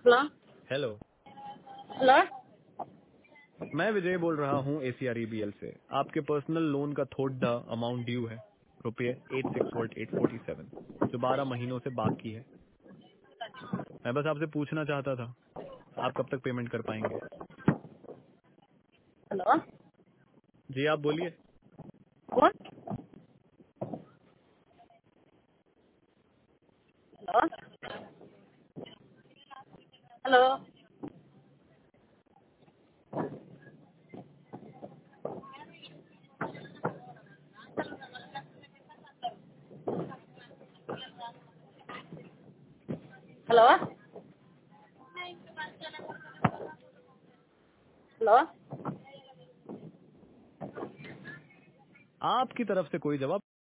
Hello hello. Hello. मैं विजय बोल रहा हूँ ACREBL से। आपके पर्सनल लोन का थोड़ा अमाउंट ड्यू है, रुपये 86,847, जो 12 महीनों से बाकी है। मैं बस आपसे पूछना चाहता था, आप कब तक पेमेंट कर पाएंगे? हेलो जी आप बोलिए। कौन? Hello hello hello hello. आपकी तरफ से कोई जवाब